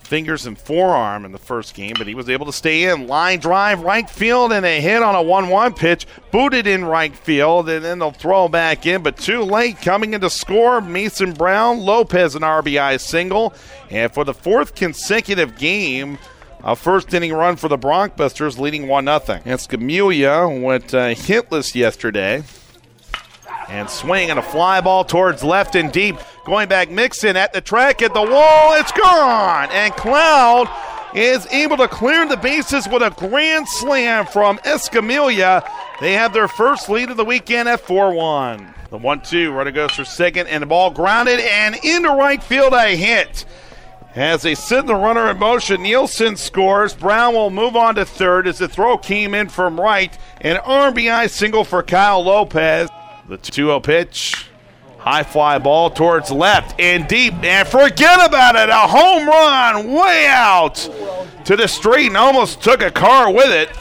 fingers and forearm in the first game, but he was able to stay in. Line drive, right field, and a hit on a 1-1 pitch. Booted in right field, and then they'll throw back in, but too late. Coming in to score, Mason Brown. Lopez an RBI single. And for the fourth consecutive game, a first-inning run for the Broncbusters, leading 1-0. Escamilla went hitless yesterday. And swing and a fly ball towards left and deep. Going back, Mixon at the track, at the wall, it's gone! And Cloud is able to clear the bases with a grand slam from Escamilla. They have their first lead of the weekend at 4-1. The 1-2, runner goes for second, and the ball grounded and into right field, a hit. As they send the runner in motion, Nielsen scores. Brown will move on to third as the throw came in from right. An RBI single for Kyle Lopez. The 2-0 pitch. High fly ball towards left and deep. And forget about it. A home run way out to the street and almost took a car with it.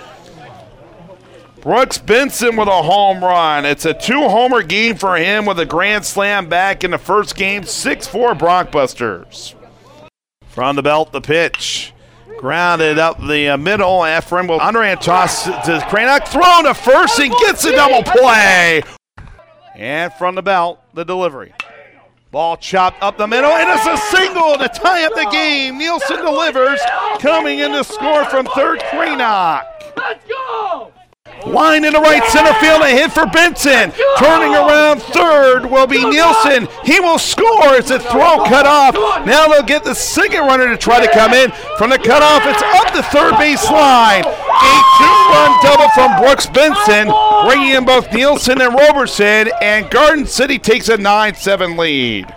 Brooks Benson with a home run. It's a 2-homer game for him with a grand slam back in the first game. 6-4 Broncbusters. From the belt, the pitch. Grounded up the middle. Efren will underhand toss to Cranock. Thrown to first and gets a double play. And from the belt, the delivery. Ball chopped up the middle, and it's a single to tie up the game. Nielsen delivers, coming in to score from third, Cranock. Let's go! Line into right center field, a hit for Benson. Turning around third will be Nielsen. He will score as the throw cut off. Now they'll get the second runner to try to come in. From the cutoff, it's up the third base line. A 2-run double from Brooks Benson, bringing in both Nielsen and Roberson, and Garden City takes a 9-7 lead.